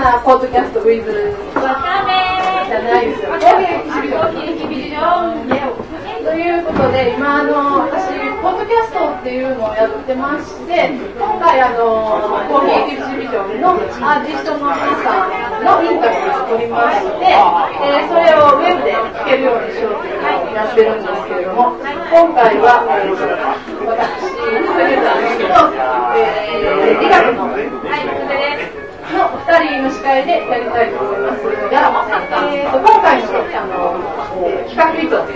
なポッドキャストウィズわためじゃないですよ。コーヒーエキビジョンということで、今私ポッドキャストっていうのをやってまして、今回コーヒーエキビジョンのアーティストの皆さんのインタビューを取りまして、それをウェブで聞けるようにしようというのをやってるんですけれども、今回は私フレザーと理学のの2人の司会でやりたいと思いますが、今回の企画意図です。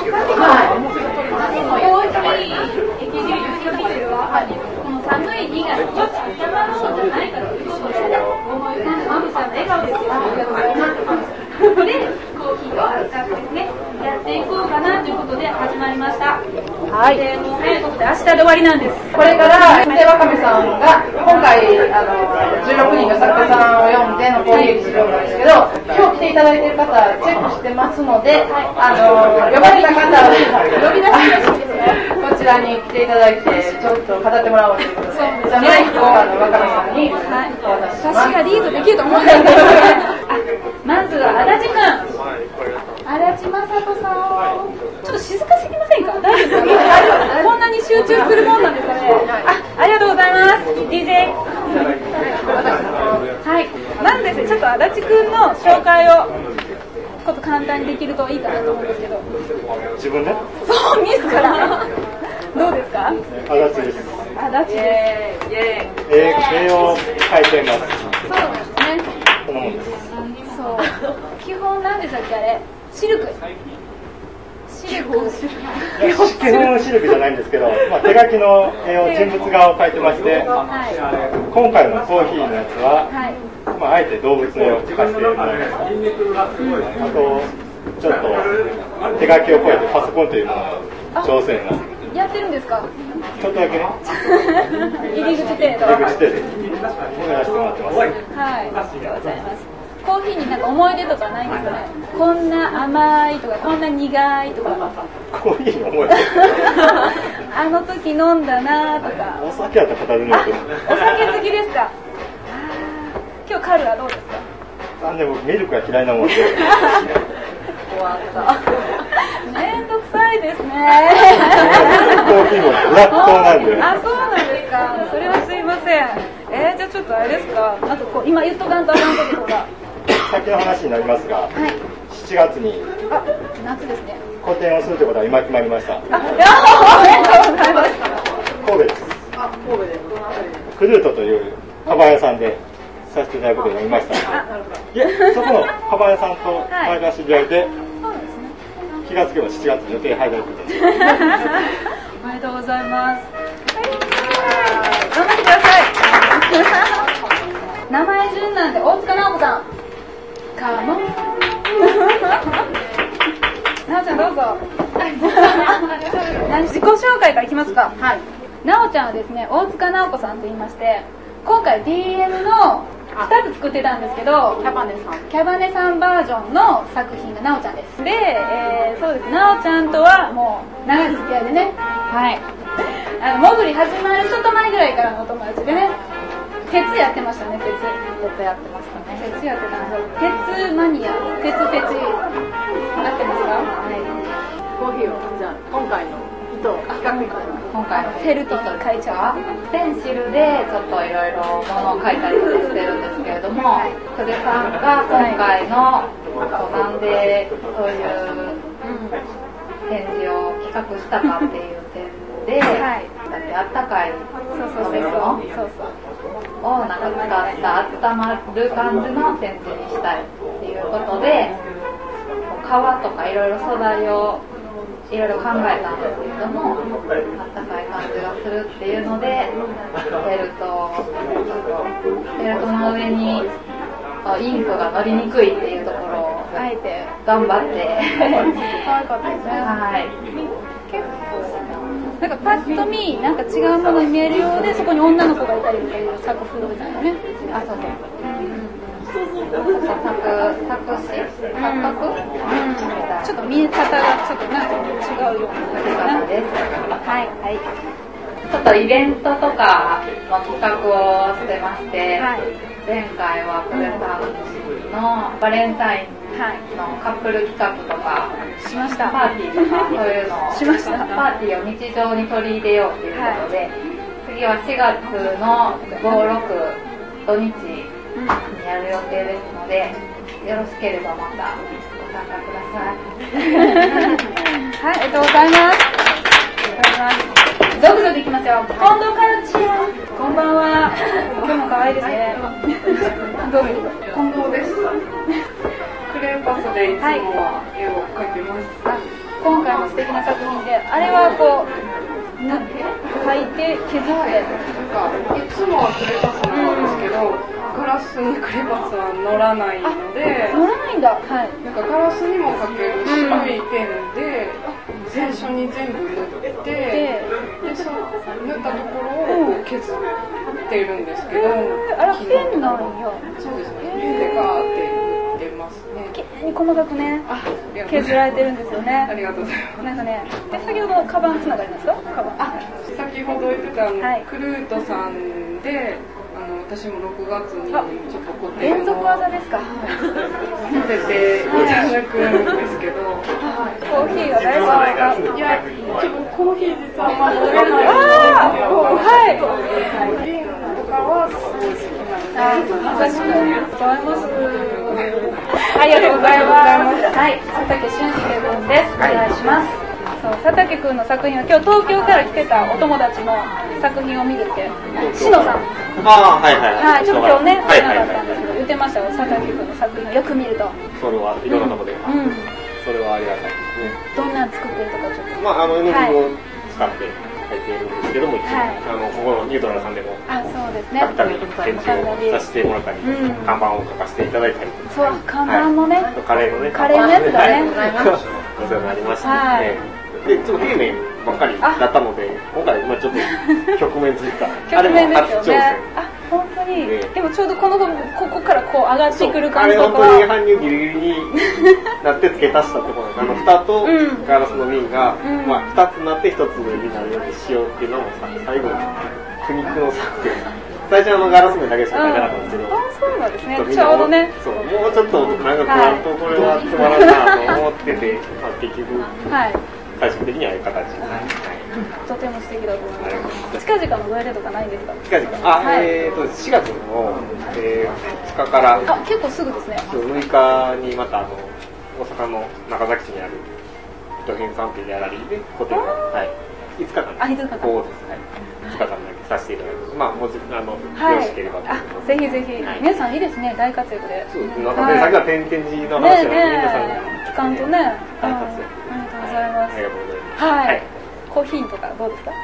この寒い2月、ちょっと頭の方じゃないかということで、思い浮かんだマミさんの笑顔ですよ。で、コーヒーとアルカフですね、やっていこうかなということで始まりました。はい。で、もう早いことで明日で終わりなんです。 これから手わかめさんが今回16人の作家さんを読んでのコーヒーエキシビジョンなんですけど、今日来ていただいている方チェックしてますので、呼ばれた方は呼び出しらしいですね。 こちらに来ていただいてちょっと語ってもらおうということで、じゃあマイクをわかめさんにお渡しします。 私がリードできると思うんですけど、まずは足立くん、足立正人さん、ちょっと静かすぎませんか？大丈夫ですか？こんなに集中するもんなんですかね。ありがとうございます。DJ。はい。まずですね、ちょっと足立くんの紹介をこと簡単にできるといいかなと思うんですけど。 自分で？ そう、自ら。どうですか？ 足立です。 足立です。 絵を描いています。 そうですね。 このものです。 そう。基本なんでしたっけあれ？シルク。 基本シルクじゃないんですけど、手書きの絵を人物画を描いてまして、今回のコーヒーのやつは、あえて動物の絵を描かせてもらいました。あとちょっと手書きを超えてパソコンというものの挑戦がやってるんですか？ ちょっとだけね。 入り口程度。 やらせてもらってます。 はい、ありがとうございます。コーヒーになんか思い出とかないんですかね？こんな甘いとか、こんな苦いとか。 コーヒーに思い出あの時飲んだなとか。 お酒やったら語るんだけど。 お酒好きですか？今日カルはどうですか？ でもミルクが嫌いなもんで。 終わった。めんどくさいですね。 コーヒーもブラック糖なんで。 あ、そうなんですか。それはすいません。じゃあちょっとあれですか。あとこう今言っとかんとあかんこととか。 先の話になりますが、7月に夏ですね。 個展をするということは今決まりました。 おめでとうございます。 神戸です。 神戸でどの辺りで？ クルートというカバン屋さんでさせていただくことになりました。そこのカバン屋さんと前出しでやいて、気がつけば7月に予定入られることです。 おめでとうございます。頑張ってください。名前順なんで大塚直子さん。カモン。なおちゃんどうぞ。自己紹介からいきますか。はい。なおちゃんはですね、大塚直子さんと言いまして、今回 DM の2つ作ってたんですけど、キャバネさんバージョンの作品がなおちゃんです。で、そうです、なおちゃんとはもう長い付き合いでね、はい。モグリ始まるちょっと前ぐらいからのお友達でね、鉄やってましたね、鉄やってましたね。鉄やってたんですよ。鉄マニア、鉄合ってますか？はい。 コーヒーを、じゃあ今回の意図、企画意図。 今回のフェルトに書いちゃう。 ペンシルでちょっといろいろものを書いたりとかしてるんですけれども、久世さんが今回のなんでそういう展示を企画したかっていう点で、だってあったかい食べ物をなんか使った温まる感じの展示にしたいっていうことで、革とかいろいろ素材をいろいろ考えたんですけれども、あったかい感じがするっていうので、フェルトの上にインクが乗りにくいっていうところをあえて頑張って可愛かったですね。 はい。 結構なんかパッと見なんか違うものに見えるようで、そこに女の子がいたりとかいう作風みたいなね。 あ、そうそう。錯覚、 ちょっと見え方がちょっとなんか違うような感じです。はいはい。 ちょっとイベントとかの企画をしてまして、前回はプレさんのバレンタインのカップル企画とかしました。 パーティーとかそういうのをしました。 パーティーを日常に取り入れようということで、次は4月の5、6土日にやる予定ですので、よろしければまたご参加ください。 はい、ありがとうございます。ゾクゾクいきますよ。近藤カルチア。こんばんは。今日も可愛いですね。どうぞ。 近藤です。クレーパスでいつもは絵を描いてます。 今回も素敵な作品で、あれはこう描いて削って。 いつもはクレーパスなんですけど、ガラスにクレーパスは乗らないので、 乗らないんだ。はい。 なんかガラスにも描ける白いペンで最初に全部塗って、でその塗ったところを削ってるんですけど、 あらペンなんや。 そうですね。ペンでガーって塗ってますね。 綺麗に細かくね削られてるんですよね。 ありがとうございます。 なんかね、先ほどのカバンつながりますか？カバン。 先ほど言ってたクルートさんで。私も6月にちょっと個展を連続技ですか？ させていただくんですけど、 コーヒーは大好きですか？ いや、ちょっとコーヒー実はあんまり飲めないんですけど、はい。瓶とかはすごい好きなんで。 確かに。ありがとうございます。はい、佐竹俊介君です。お願いします。そう佐竹君の作品は今日東京から来てたお友達の作品を見るって篠さんはいちょっと今日ね会えなかったんですけど言ってましたよ。佐竹君の作品をよく見るとそれはいろんなところでそれはありがたいですね。 どんなの作ってるとかちょっと絵の具を使って書いているんですけどもここのニュートラルさんでもたびたび展示をさせてもらったり看板を書かせていただいたりそう看板のねカレーのやつだねお世話になりましたで、ちょっと平面ばっかりだったので、今回、ちょっと局面ついた。 あれも初挑戦。本当に。でもちょうどここからこう上がってくる感じとか。 あれ本当に搬入ギリギリになって付け足したところなんです。蓋とガラスの瓶が、2つになって1つになるようにしようっていうのも最後に苦肉の策で。最初ガラス面だけしか書いてなかったんですけど。 そうなんですね。ちょうどね。 そう、もうちょっと長くなるとこれはつまらんなと思ってて、結局。最終的にはああいう形になる。 とても素敵だと思います。近々のご予定とかないんですか？ 近々。4月の2日から。 結構すぐですね。 6日にまた大阪の中崎市にある糸編さんというギャラリーで個展を5日間。 5日間。 こうです。2日間だけさせていただきます。もちろんよろしければ。 ぜひぜひ。皆さんいいですね。大活躍で。 そうですね。さっきは展示の話は皆さん期間とね。 大活躍。 ありがとうございます。 ありがとうございます。 はい。コーヒーとかどうですか？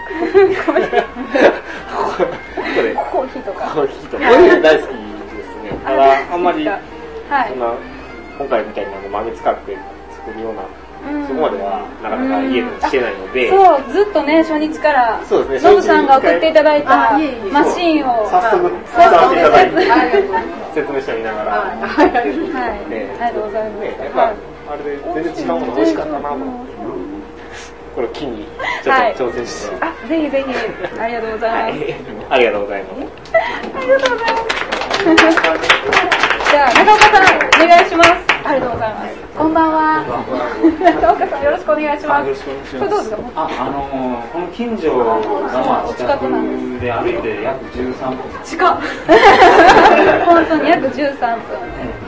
コーヒーとか。 コーヒーとか。コーヒー大好きですね。ただあんまりそんな今回みたいな豆使って作るようなそこまではなかなか家でしてないので。 そうずっとね初日からそうですね。 ノブさんが送っていただいたマシンを早速使っていただいて説明してみながら。 はい。ありがとうございます。 やっぱあれで全然違うもの美味しかったなと思って。これを機にちょっと挑戦して、 ぜひぜひありがとうございます、 ありがとうございますありがとうございますじゃあ中岡さんお願いします。ありがとうございます。こんばんは。中岡さんよろしくお願いします。これどうですか？ この近所が近くで歩いて約13分。 近っ。本当に約13分。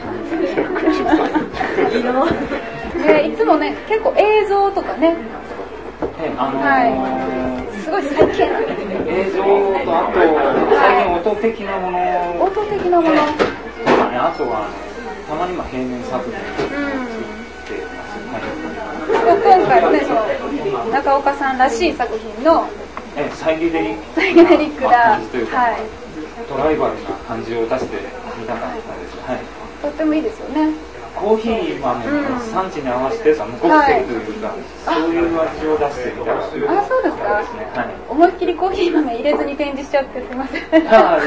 いつもね結構映像とかね。すごい最近映像とあと最近音的なものあとはたまに平面作品作ってます。 今回はねその中岡さんらしい作品のサイケデリックなドライバルな感じを出してみたかったです。 とってもいいですよね。 コーヒー豆の産地に合わせて無国籍というか、そういう味を出してみたら。 そうですか。思いっきりコーヒー豆入れずに展示しちゃってすみません。で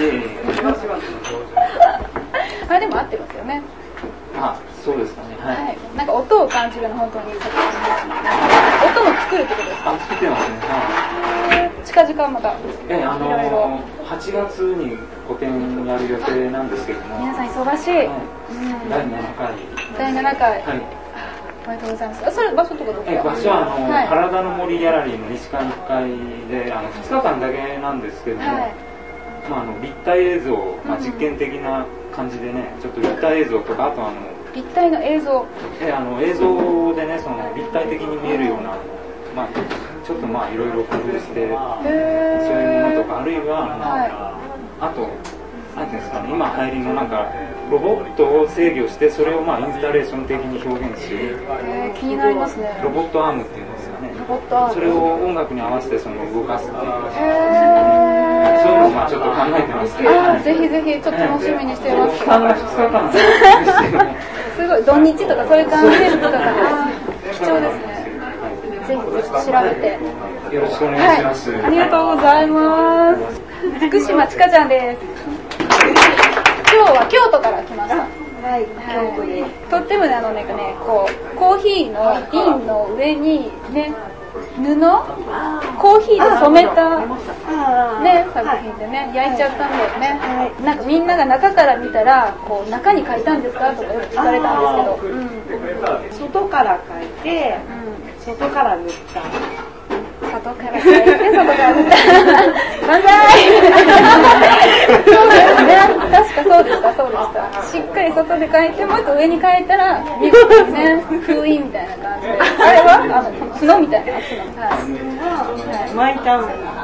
も合ってますよね。 そうですかね。 なんか音を感じるの本当にいい作品ですね。音も作るってことですか？ 作ってますね。 近々また 8月に個展やる予定なんですけども、 皆さん忙しい、 第7回第7回、はい、ありがとうございます。それ場所とかどこ？ 場所は体の森ギャラリーの西館1階で2日間だけなんですけども、立体映像、実験的な感じでね、ちょっと立体映像とか、あと立体の映像、 映像でね、その立体的に見えるような、ちょっといろいろ工夫して、そういうものとか、あるいはあとなんていうんですかね、今流行りのなんかロボットを制御して、それをインスタレーション的に表現する、 気になりますね。 ロボットアームっていうんですかね。 ロボットアーム。 それを音楽に合わせて動かすっていう。そういうのをちょっと考えてますけど。 ぜひぜひちょっと楽しみにしています。 期間が2日間。 すごい土日とかそういう感じとかが貴重ですね。ぜひ調べて。 よろしくお願いします。 ありがとうございます。福島ちかちゃんです。今日は京都から来ました。はい、京都です。とってもこうコーヒーの瓶の上にね、コーヒーで染めたね作品でね焼いちゃったんだよね。なんかみんなが中から見たらこう中に書いたんですかとかよく聞かれたんですけど、 外から書いて、外から塗った。 外から書いて外から塗った。万歳。そうですね。確かそうでしたそうでした。しっかり外で書いてもう一個上に書いたら見事ですね。封印みたいな感じで。あれは角みたいなやつなの。 巻いた。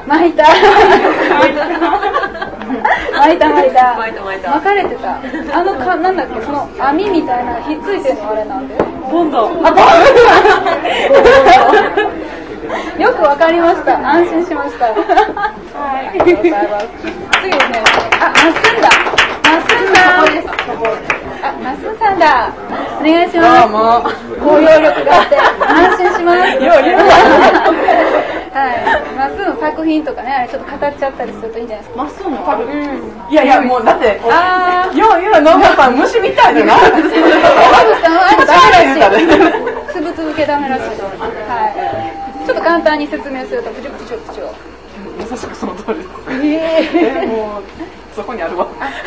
巻かれてた。なんだっけ、その網みたいなひっついてるのあれなんで。 ボンド。 よくわかりました。安心しました。はい。ありがとうございます。次ですね。まっすんだ。まっすんさんだ。お願いします。包容力があって安心します。はい。まっすんの作品とかね、あれちょっと語っちゃったりするといいんじゃないですか。 まっすんの作品。いやもうだって。野村さん虫みたいだな。 野村さんはダメらしい。つぶつぶ系ダメらしい。はい。ちょっと簡単に説明すると、プチプチプチを。 まさしくその通りです。もうそこにあるわ。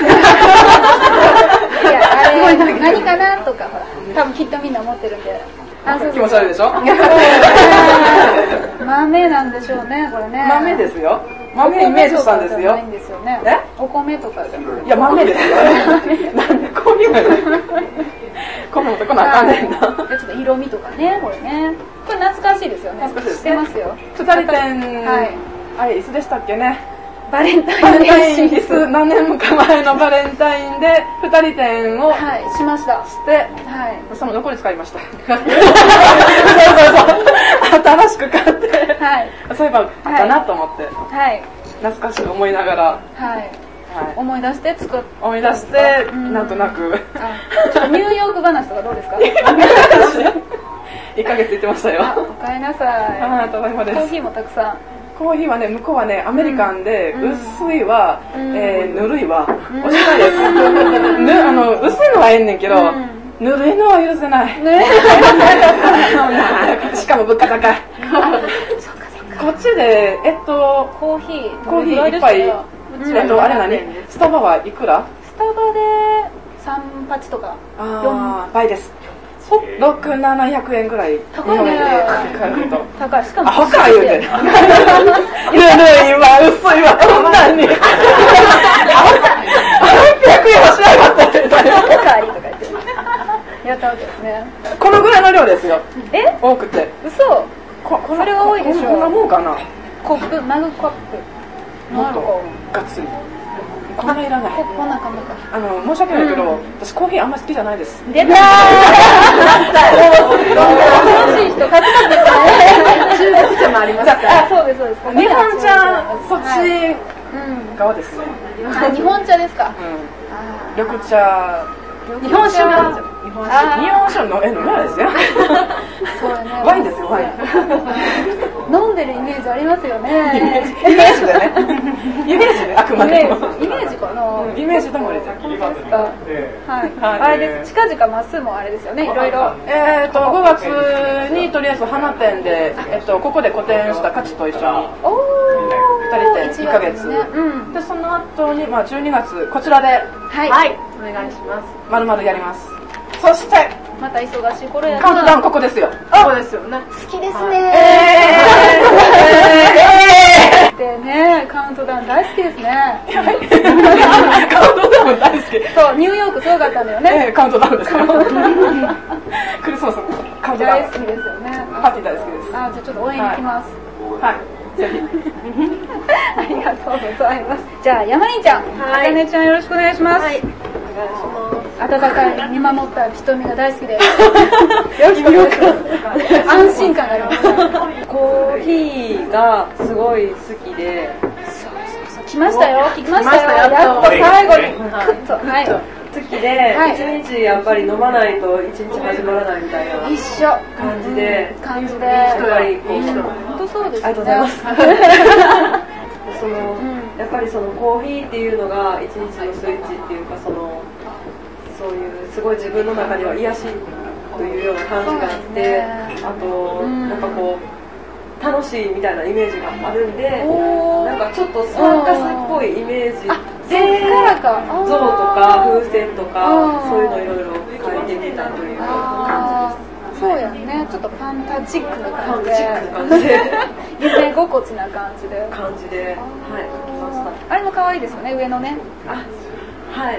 いや、あれ何かなとかほら、多分きっとみんな思ってるんで。 気持ち悪いでしょ。 豆なんでしょうね、これね。 豆ですよ。豆イメージしたんですよ。 お米とかじゃない。 いや豆ですよ。なんでこういうの。こんなことなあかんねんな。 ちょっと色味とかね、これね。これ懐かしいですよね。 懐かしいですね。知ってますよ。 二人展、あれいつでしたっけね。 バレンタインいつ何年か前のバレンタインで二人展をしました。 して、その残り使いました。そう新しく買って、そういえばあったなと思って、懐かしく思いながら。 思い出して思い出してなんとなくちょっとニューヨーク話とかどうですか。 1ヶ月行ってましたよ。 おかえりなさい。 ただいまです。 コーヒーもたくさん。 コーヒーはね、向こうはね、アメリカンで薄いわ、ぬるいわ、おしゃれです。薄いのはええねんけど、ぬるいのは許せない。しかも物価高い。こっちでコーヒーいっぱい。あれ何？スタバはいくら？ スタバで38とか。 倍です。6、700円ぐらい。 高いね。高い。しかも高いよね。ぬるいわ、薄いわ、こんなんに。800円はしなかった。 おかわりとか言って。やったわけですね。 このぐらいの量ですよ。多くて。 嘘。それは多いでしょ。 こんなもんかな。 コップ、マグカップ。 もっとがっつり。こんないらない。 こんな感じか。 申し訳ないけど、私コーヒーあんまり好きじゃないです。 出たー。楽しい人、カツカツですね。中国茶もありますから。そうですそうです。 日本茶、そっち側ですね。 日本茶ですか。 緑茶。日本酒が。日本酒の飲まないですよ。ワインですよ、ワイン。 飲んでるイメージありますよね。 イメージでね。イメージで、あくまでも。 イメージかな。 イメージどもりで。 あれです。近々まっすぐもあれですよね、いろいろ。 5月にとりあえず花店で、ここで個展した価値と一緒に。 二人で1ヶ月、でその後に、12月こちらではい、 お願いします。 丸々やります。そしてまた忙しい頃やカウントダウンここですよ。 そうですよね。 好きですねでね、カウントダウン大好きですね。 カウントダウン大好き。 そう、ニューヨークすごかったんだよね。 カウントダウンですか。クリスマスカウントダウン大好きですよね。 パーティー大好きです。 じゃあちょっと応援に行きます。 はい、ぜひ。 ありがとうございます。じゃあ山里ちゃん、あかねちゃんよろしくお願いします。温かい見守った瞳が大好きです。よく安心感があります。 コーヒーがすごい好きで、 そう来ましたよ。聞きましたよ。やっと最後にクッと好きで、一日やっぱり飲まないと一日始まらないみたいな一緒感じで、 やっぱりこう、 本当そうですね。 ありがとうございます。やっぱりそのコーヒーっていうのが一日のスイッチっていうか、そういうすごい自分の中には癒しというような感じがあって、あとなんかこう楽しいみたいなイメージがあるんで、なんかちょっとサーカスっぽいイメージで象とか風船とかそういうのいろいろ描いてみたという感じです。 そうやね、ちょっとファンタジックな感じで夢心地な感じではい、描きました。 あれも可愛いですよね、上のね。 はい、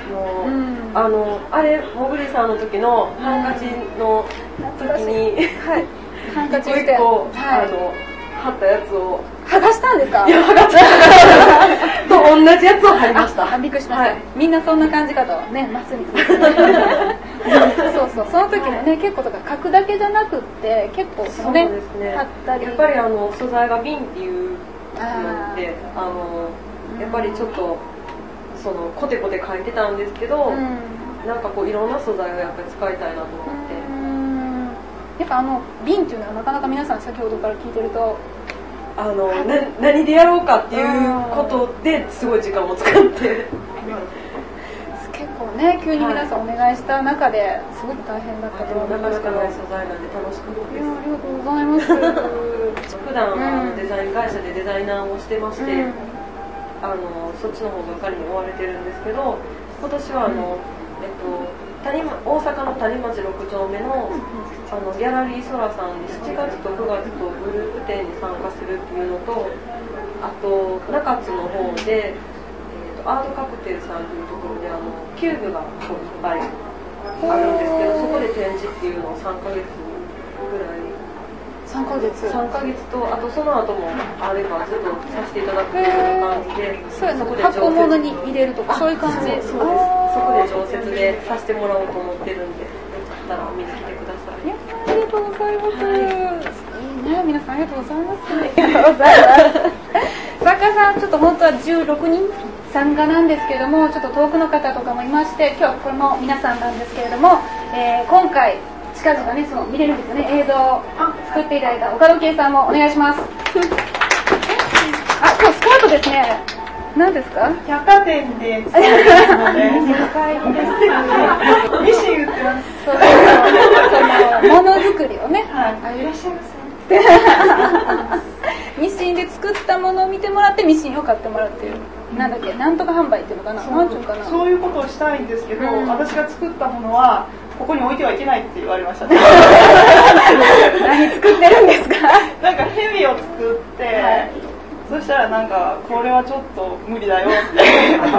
あれもぐりさんの時のハンカチの時にハンカチして貼ったやつを剥がしたんですか？ いや、剥がしたと同じやつを貼りました。 びっくりしました。みんなそんな感じかとね、まっすぐそうその時もね、結構とか書くだけじゃなくって結構そのね、貼ったり、 やっぱり素材が瓶っていうのでやっぱりちょっとコテコテ書いてたんですけど、なんかこういろんな素材をやっぱり使いたいなと思って。 やっぱ瓶っていうのはなかなか皆さん先ほどから聞いてると何でやろうかっていうことですごい時間を使って結構ね、急に皆さんお願いした中ですごく大変だったと思いますけど、 なかなかない素材なんで楽しかったです。 ありがとうございます。 普段デザイン会社でデザイナーをしてまして、そっちの方ばかりに追われてるんですけど、今年は大阪の谷町6丁目のギャラリーソラさんで7月と9月とグループ展に参加するっていうのと、あと中津の方で、アートカクテルさんというところでキューブがいっぱいあるんですけど、そこで展示っていうのを3ヶ月ぐらい 3ヶ月と、あとその後もあればずっとさせていただくような感じで、 そこで発酵物に入れるとかそういう感じ。 そうです。そこで常設でさせてもらおうと思ってるんで、よかったら見に来てください。 ありがとうございます。いいね、皆さんありがとうございます。ありがとうございます。作家さんちょっと本当は16人参加なんですけれども、ちょっと遠くの方とかもいまして、今日これも皆さんなんですけれども、今回近々ね、見れるんですよね、映像を作っていただいた岡戸圭さんもお願いします。今日スカートですね。何ですか？ 百貨店で使ってますので、正解です。ミシン売ってます。 ものづくりをね、 いらっしゃいませ。 ミシンで作ったものを見てもらってミシンを買ってもらうっていう、なんだっけ、なんとか販売っていうのかな、なんていうかな。 そういうことをしたいんですけど、私が作ったものはここに置いてはいけないって言われましたね。 何作ってるんですか？ なんかヘビを作って、そしたらなんかこれはちょっと無理だよって。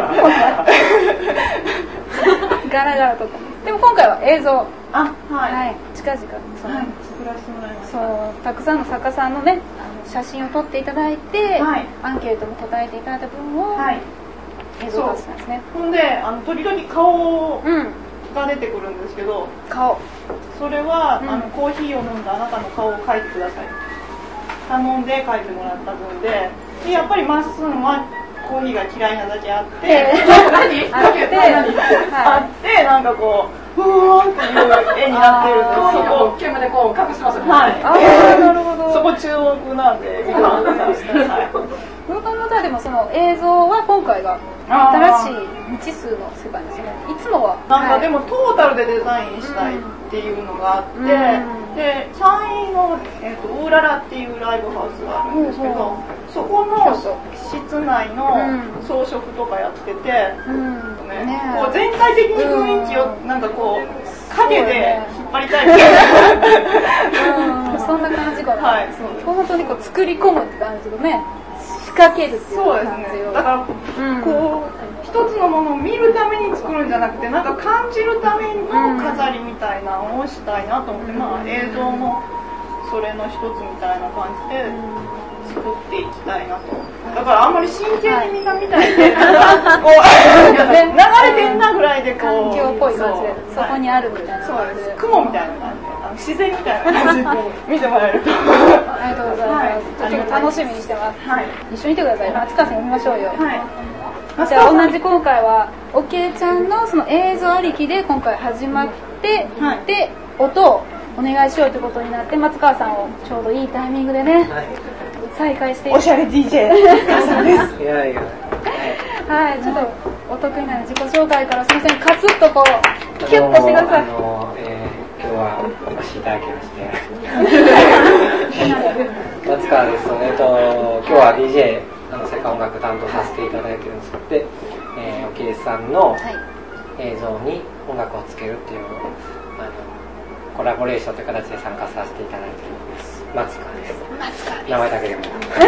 ガラガラとか。でも今回は映像。近々 作らせてもらいます。 そう、たくさんの作家さんのね、写真を撮っていただいて、アンケートも答えていただいた分を映像化したんですね。 ほんで時々顔が出てくるんですけど、それはコーヒーを飲んだあなたの顔を描いてください。頼んで描いてもらった分で、やっぱりまっすんはコーヒーが嫌いなだけあって、なんかこうふーんっていう絵になってるんです。 コーヒーを煙でこう隠します。 なるほど。そこ注目なんで見たんですけど。 もともとはでもその映像は今回が新しい未知数の世界ですね。いつもはなんかでもトータルでデザインしたいっていうのがあって、で山陰のウーララっていうライブハウスがあるんですけど、 そこの室内の装飾とかやってて、こう全体的に雰囲気をなんかこう影で引っ張りたいみたいな、 そんな感じかな。 はい、そうです。 本当にこう作り込むって感じのね、仕掛けるっていう感じを。 だからこう一つのものを見るために作るんじゃなくて、なんか感じるための飾りみたいなのをしたいなと思って、まあ映像もそれの一つみたいな感じで作っていきたいなと。だからあんまり真剣にみんな見たいで、こう流れてんなぐらいでこう環境っぽい感じで、そこにあるみたいな。 そうです。雲みたいな感じで、自然みたいな感じで見てもらえると。 ありがとうございます。ちょっと楽しみにしてます。一緒にいてください。松川さん読みましょうよ。じゃあ同じ今回はおけいちゃんのその映像ありきで今回始まって、で音をお願いしようということになって、松川さんをちょうどいいタイミングでね、再開しておしゃれ DJ さんです。 いやいや、はい、ちょっとお得意な自己紹介からすみません、カツッとこうキュッとしてください。 今日はお越しいただきまして松川です。今日は DJ 世界音楽担当させていただいてるんですけど、おけいさんの映像に音楽をつけるっていうコラボレーションという形で参加させていただいています。松川です。名前だけでも。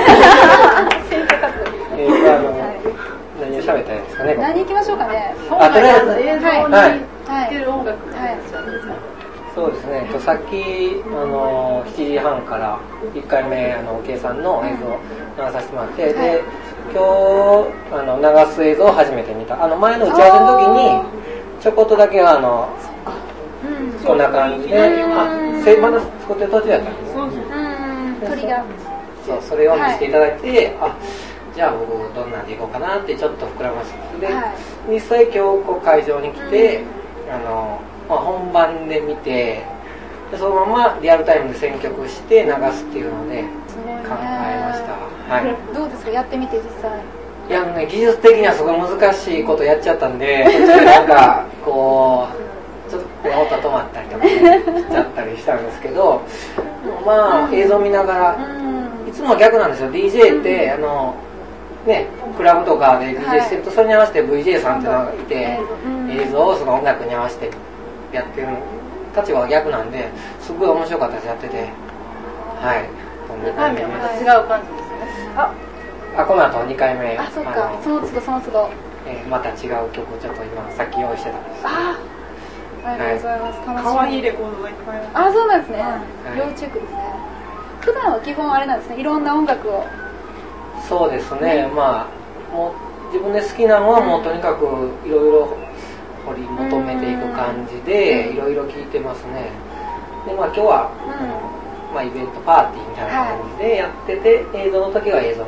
何を喋ったらいいですかね。 何行きましょうかね。 とりあえず映像につける音楽そうですね。さっき7時半から1回目おけいさんの映像を流させてもらって、で今日流す映像を初めて見た。前の打ち合わせの時にちょこっとだけこんな感じで、まだ作ってる途中だったんですね。 鳥が。 そう、それを見せていただいて、じゃあ僕どんなんでいこうかなってちょっと膨らませて、で、実際今日こう会場に来て、本番で見て、でそのままリアルタイムで選曲して流すっていうので考えました。はい。 どうですか、やってみて実際。 いや技術的にはすごい難しいことやっちゃったんで、なんかこうちょっと音止まったりとかしちゃったりしたんですけど、まあ映像見ながら、いつも逆なんですよ。 DJ ってね、クラブとかで DJ してると、それに合わせて VJ さんっていうのがいて、映像をその音楽に合わせてやってる立場が逆なんで、すごい面白かったです、やってて。はい。 2回目はまた違う感じですね。 この後2回目。 そっか、その都度その都度。 また違う曲をちょっと今さっき用意してたんです。 ありがとうございます。楽しみ。 可愛いレコードがいっぱいある。 そうなんですね。要チェックですね。普段は基本あれなんですね、いろんな音楽を。 そうですね、まあもう自分で好きなのはもうとにかくいろいろ掘り求めていく感じでいろいろ聴いてますね。でまあ今日は、まあイベントパーティーみたいな感じでやってて、映像の時は映像ね。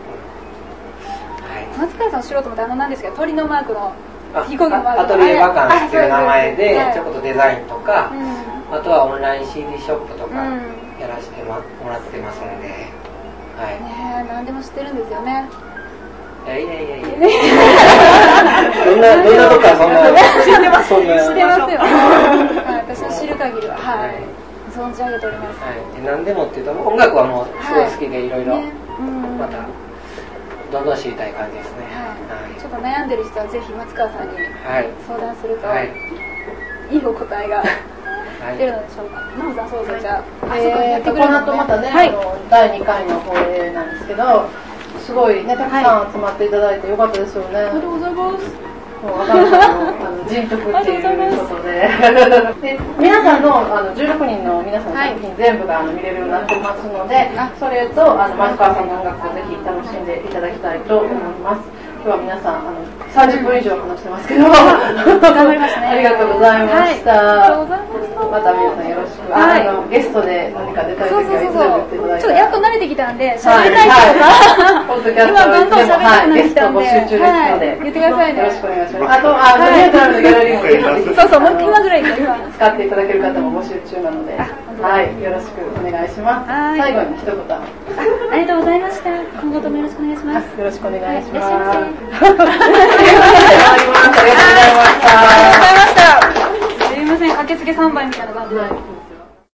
松川さん素人もなんですけど、鳥のマークの飛行機のマークアトリエバカンスっていう名前でちょこっとデザインとか、あとはオンライン CD ショップとかやらせてもらってますので。はい、 ね、何でも知ってるんですよね。 いやどんなとこからそんな知ってますよ。私の知る限りは、存じ上げております。 何でもっていうと、音楽はもうすごい好きでいろいろまたどんどん知りたい感じですね。 ちょっと悩んでる人はぜひ松川さんに相談するといいお答えが出るのでしょうか。なおさん、そうそう、じゃあこの後またね、第2回の放映なんですけど、すごいね、たくさん集まっていただいてよかったですよね。ありがとうございます。赤野さんの人徳っていうことで、皆さんの16人の皆さんの作品全部が見れるようになってますので、それと松川さんの音楽をぜひ楽しんでいただきたいと思います。今日は皆さん30分以上話してますけど、頑張りますね。 ありがとうございました。また皆さんよろしく。ゲストで何か出たい時はいつでも言っていただいて。 ちょっとやっと慣れてきたんで、喋りたい人が今どんどん喋りたくなってきたんで、 ゲスト募集中ですので、 言ってくださいね。 よろしくお願いします。あとニュートラルのギャラリーもそうそう、もう今ぐらい今使っていただける方も募集中なので、よろしくお願いします。最後に一言。 ありがとうございました。今後ともよろしくお願いします。 よろしくお願いします。 ありがとうございました。すいません、駆けつけ3杯みたいな感じで。